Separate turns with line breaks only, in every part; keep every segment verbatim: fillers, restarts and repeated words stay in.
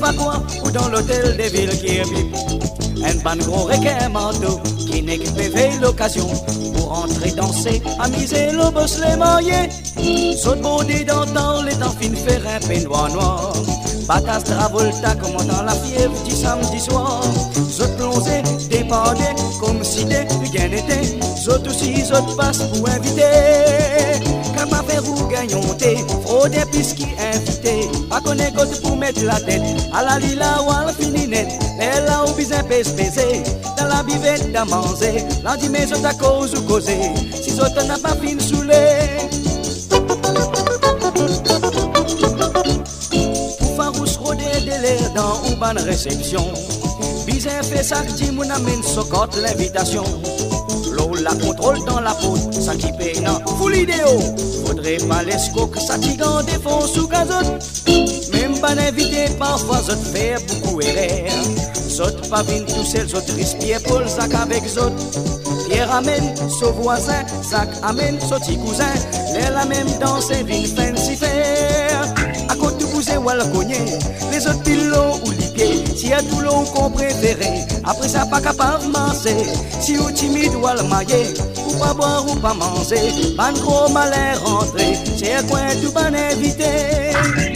va quoi ou dans l'hôtel des villes qui est bip. Un ban gros requin manteau qui n'est que veille l'occasion pour entrer danser, amuser le boss les maillets. Saute bondé d'antan, les temps fin faire un peignoir noir. Batas Travolta comme dans la fièvre du samedi soir. Saute plongé, dépendé comme si des rien n'était. Saute aussi, saute passe pour inviter. Capable faire ou gagnons thé, fraude puisqu'il invité. Pas connaître côté pour mettre la tête à la lila ou à la fininette. Elle a ou bien pèse pesé dans la bivette d'à manger. Lundi mais saute à cause ou causé. Si saute n'a pas fin saoulé. Dans une bonne réception, bizarre fait ça que dit mon amène socotte l'invitation. L'eau la contrôle dans la peau, ça qui paye non, full idéo. Faudrait pas l'esco que ça qui en défense sous gazote. Même pas invité, parfois ça te fait beaucoup erreur. Saute pas vine tout seul, saute respire pour le sac avec zot. Pierre amène, son voisin, sac amène, son petit cousin. Elle a même dansé, vine fancy faire. À côté vous ou à la cogner, les autres pilots ou les pieds, si y a tout l'eau qu'on préféré, après ça pas capable de manger, si ou timide ou à le mailler, ou pas boire ou pas manger, pas gros malin rentré, c'est un coin tout bon invité.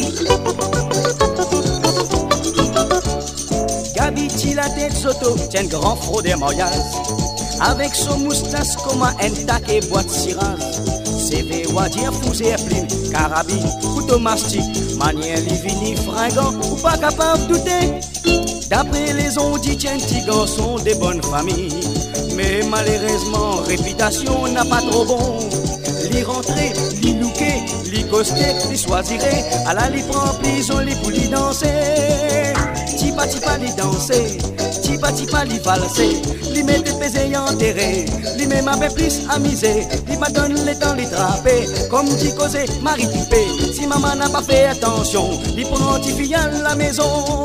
Gabi la tête soto, tiens grand fraude des mariages, avec son moustache comme un tac et boîte cirage. C V ou à dire fouser pline, carabine, couteau mastic, manière livini, fringant, ou pas capable de douter. D'après les on dit tiens petits garçons des bonnes familles, mais malheureusement réputation n'a pas trop bon. L'y rentrer, l'y looker, l'y coster, l'y choisirait, à la li prend prison, l'y pour l'y danser. Tipa tipa l'y danser, tipa tipa l'y valser, l'y mette pesé enterré, l'y même un peu plus amusé, l'y m'a donne le temps l'y trapper, comme dit causé, mari typé, si maman n'a pas fait attention, l'y prend t'y fille à la maison.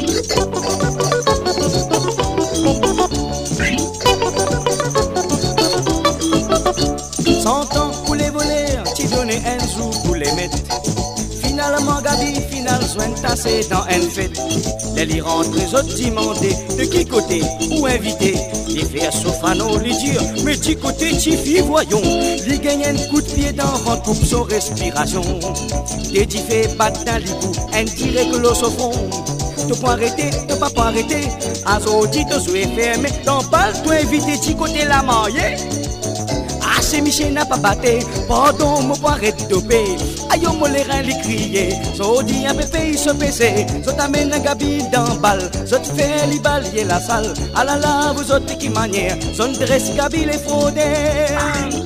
Cent ans pour les voler, tu donnais un jour pour les mettre. Finalement, Gabi, final, soin tassé dans une fête. Les li rentrent, les autres demandés de qui côté ou invité. Les faire soprano, les dire, mais du côté, Tifi, voyons. Les gagne un coup de pied dans le coupe son respiration. Et tu fais battre dans l'hibou, un tiré que l'eau se fond. Tu peux arrêter, tu peux pas arrêter. Azoti, tu sois fermé, dans balle, tu invité, du côté la mariée. C'est Michel n'a pas batté, pardon, mon poire est dopé. Aïe, mon les reins les crier, so dit un pépé, il se baisser, so t'amène un gabi dans balle, so te fait les balayer la salle. Ah là là, vous autres qui manière, son dresse gabi les fraudés.